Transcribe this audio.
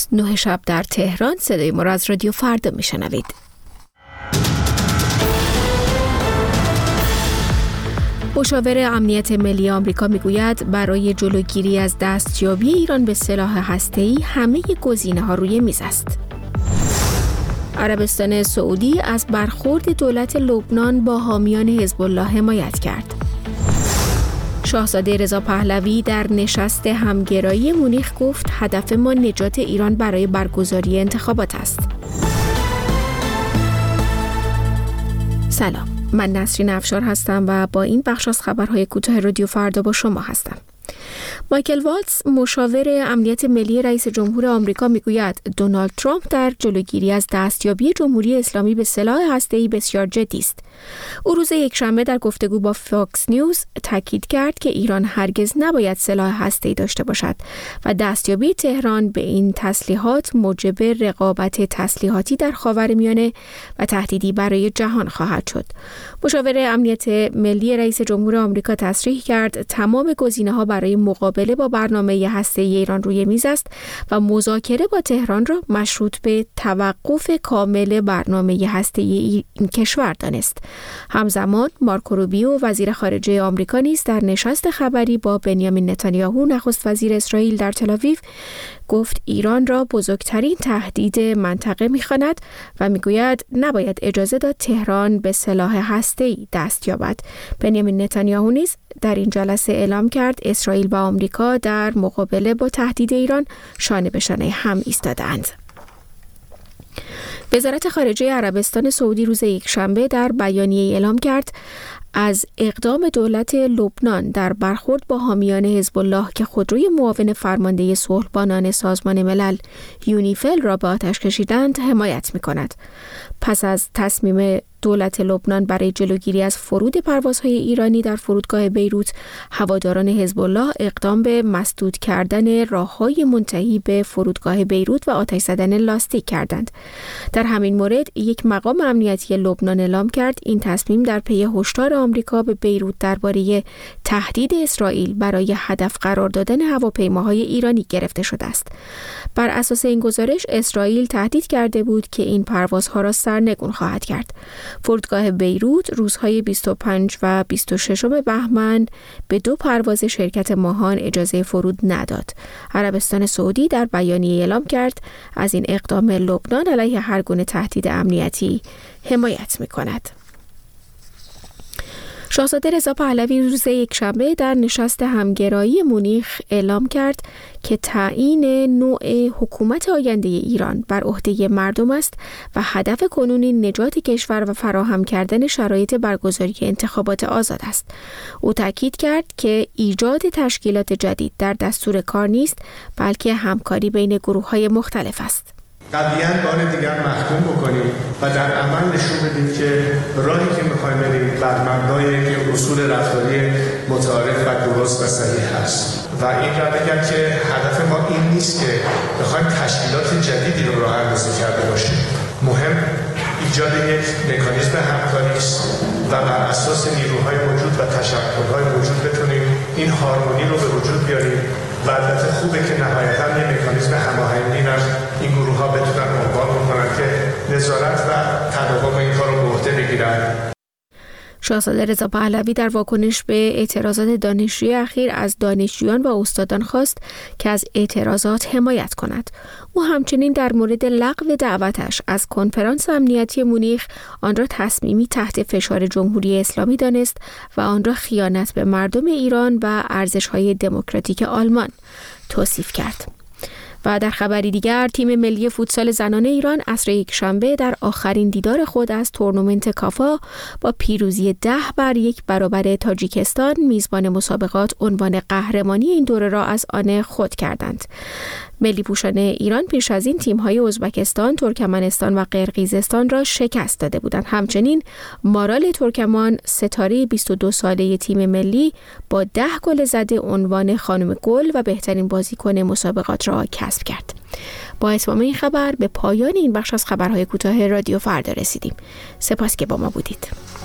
9 شب در تهران. صدای ما را از رادیو فردا میشنوید. مشاور امنیت ملی آمریکا میگوید برای جلوگیری از دستیابی ایران به سلاح هسته‌ای همه گزینه‌ها روی میز است. عربستان سعودی از برخورد دولت لبنان با حامیان حزب الله حمایت کرد. شاهزاده رضا پهلوی در نشست همگرایی مونیخ گفت هدف ما نجات ایران برای برگزاری انتخابات است. سلام، من نسرین افشار هستم و با این بخش از خبرهای کوتاه رادیو فردا با شما هستم. مایکل والتز مشاور امنیت ملی رئیس جمهور آمریکا میگوید دونالد ترامپ در جلوگیری از دستیابی جمهوری اسلامی به سلاح هسته‌ای بسیار جدی است. او روز یکشنبه در گفتگو با فاکس نیوز تاکید کرد که ایران هرگز نباید سلاح هسته‌ای داشته باشد و دستیابی تهران به این تسلیحات موجب رقابت تسلیحاتی در خاورمیانه و تهدیدی برای جهان خواهد شد. مشاور امنیت ملی رئیس جمهور آمریکا تصریح کرد تمام گزینه‌ها برای مقابله با برنامه هسته‌ای ایران روی میز است و مذاکره با تهران را مشروط به توقف کامل برنامه هسته‌ای این کشور دانست. همزمان مارکو روبیو وزیر خارجه آمریکا نیز در نشست خبری با بنیامین نتانیاهو نخست وزیر اسرائیل در تل‌آویو گفت ایران را بزرگترین تهدید منطقه می‌خواند و میگوید نباید اجازه داد تهران به سلاح هسته‌ای دست یابد. بنیامین نتانیاهو نیز در این جلسه اعلام کرد اسرائیل و آمریکا در مقابله با تهدید ایران شانه به شانه هم ایستاده‌اند. وزارت خارجه عربستان سعودی روز یکشنبه در بیانیه اعلام کرد از اقدام دولت لبنان در برخورد با حامیان حزب الله که خودروی معاون فرمانده صلح‌بانان سازمان ملل یونیفیل را به آتش کشیدند حمایت می‌کند. پس از تصمیم دولت لبنان برای جلوگیری از فرود پروازهای ایرانی در فرودگاه بیروت، هواداران حزب الله اقدام به مسدود کردن راه‌های منتهی به فرودگاه بیروت و آتش زدن لاستیک کردند. در همین مورد یک مقام امنیتی لبنان اعلام کرد این تصمیم در پی هشدار آمریکا به بیروت درباره تهدید اسرائیل برای هدف قرار دادن هواپیماهای ایرانی گرفته شده است. بر اساس این گزارش اسرائیل تهدید کرده بود که این پروازها را سرنگون خواهد کرد. فرودگاه بیروت روزهای 25 و 26 بهمن به 2 پرواز شرکت ماهان اجازه فرود نداد. عربستان سعودی در بیانیه اعلام کرد از این اقدام لبنان علیه هر گونه تهدید امنیتی حمایت می‌کند. شاهزاده رضا پهلوی روز یکشنبه در نشست همگرایی مونیخ اعلام کرد که تعیین نوع حکومت آینده ایران بر عهده مردم است و هدف کنونی نجات کشور و فراهم کردن شرایط برگزاری انتخابات آزاد است. او تاکید کرد که ایجاد تشکیلات جدید در دستور کار نیست، بلکه همکاری بین گروه‌های مختلف است. قضیه بار دیگر محکوم بکنیم و در عمل نشون بدیم که راهی که می‌خوایم بریم بر مبنای یک اصول رفتاری متعارف و درست و صحیح هست. و این را بگم که هدف ما این نیست که بخوایم تشکیلات جدیدی رو راه اندازی کرده باشیم. مهم ایجاد یک مکانیزم همکاری است و بر اساس نیروهای موجود و تشکل‌های موجود بتونیم این هارمونی رو به وجود بیاریم. و البته خوبه که نهایتاً یک مکانیزم هماهنگی را این گروه‌ها بتونن عنوان بکنن که نظارت و تداوم این کار رو به عهده بگیرن. شاهزاده رضا پهلوی در واکنش به اعتراضات دانشجویی اخیر از دانشجویان و استادان خواست که از اعتراضات حمایت کند. او همچنین در مورد لغو دعوتش از کنفرانس امنیتی مونیخ آن را تصمیمی تحت فشار جمهوری اسلامی دانست و آن را خیانت به مردم ایران و ارزش‌های دموکراتیک آلمان توصیف کرد. و در خبری دیگر تیم ملی فوتسال زنان ایران عصر یکشنبه در آخرین دیدار خود از تورنمنت کافا با پیروزی 10-1 برابر تاجیکستان میزبان مسابقات عنوان قهرمانی این دوره را از آن خود کردند. ملی پوشان ایران پیش از این تیم‌های ازبکستان، ترکمنستان و قرقیزستان را شکست داده بودند. همچنین مارال ترکمان ستاره 22 ساله تیم ملی با 10 گل زده عنوان خانم گل و بهترین بازیکن مسابقات را کسب کرد. با اتمام این خبر به پایان این بخش از خبرهای کوتاه رادیو فردا رسیدیم. سپاس که با ما بودید.